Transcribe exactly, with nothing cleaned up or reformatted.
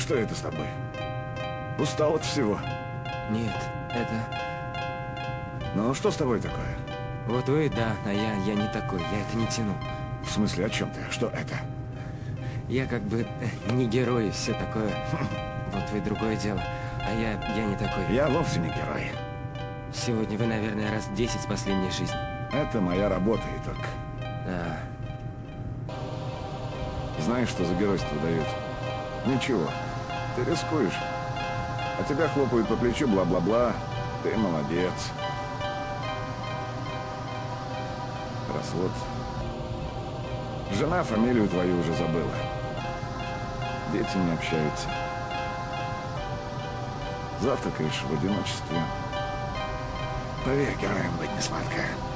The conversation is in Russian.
Что это с тобой? Устал от всего? Нет, это... Ну, что с тобой такое? Вот вы, да, а я, я не такой, я это не тяну. В смысле, о чем ты? Что это? Я как бы э, не герой и все такое. Вот вы другое дело, а я, я не такой. Я вовсе не герой. Сегодня вы, наверное, раз десять спасли мне жизнь. Это моя работа и только. Да. Знаешь, что за геройство дают? Ничего. Ты рискуешь. А тебя хлопают по плечу, бла-бла-бла. Ты молодец. Развод. Жена фамилию твою уже забыла. Дети не общаются. Завтракаешь в одиночестве. Поверь, героем быть не сладко.